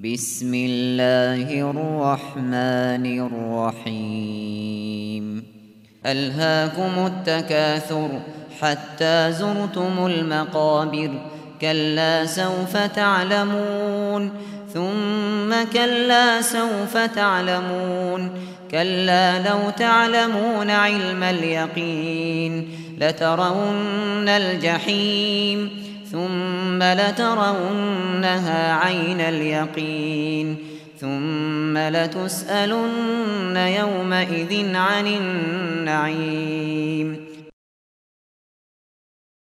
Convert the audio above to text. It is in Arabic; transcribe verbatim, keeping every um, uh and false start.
بسم الله الرحمن الرحيم ألهاكم التكاثر حتى زرتم المقابر كلا سوف تعلمون ثم كلا سوف تعلمون كلا لو تعلمون علم اليقين لترون الجحيم ثم لترونها عين اليقين ثم لتسألن يومئذ عن النعيم